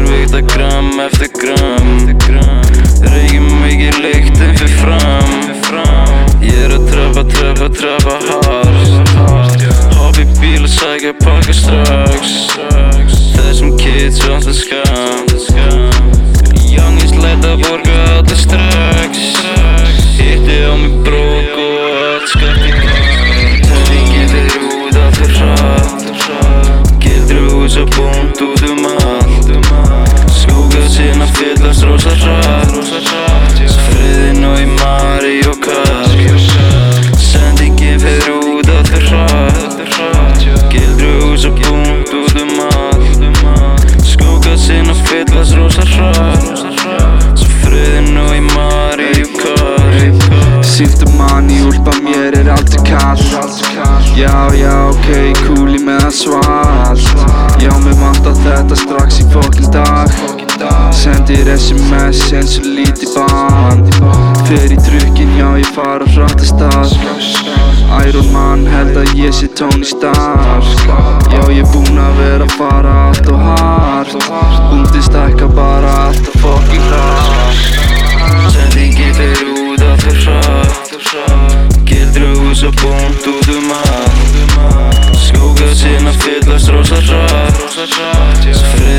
Vikta gram eftir gram Reykjum mikið lyktin fyrir fram Ég að trappa hard Hopp í bíl og sækja pakka strax Þessum kids vant að skam Youngins læt að borga allir strax Hitti á mig brók og allt skakt í gang Tellingin fer út allur hratt Gildru hús og búnt út allt Skúga sína fyllast rosa hratt Friðinn og í Mari og Karl Sendingin fer út allur hratt Gildru hús og búnt út allt Skúga sína fyllast rosa hratt Friðinn og í Mari og Karl Sýftu manni, úlpa mér aldrei kall Já, ok, kúli með að svalt Já, mig vantar þetta strax í fokkin dag Sendir SMS eins og lítið band Fer í drukkin, já, ég fara hratt að stað Iron Man held að ég sé Tony Stark Já, ég búinn að vera að fara allt og hart Búndi stækka bara allt og fokkin hratt Sendingin fer út allur hratt Gildru hús og búnt út allt Skúga sína fyllast rosa hratt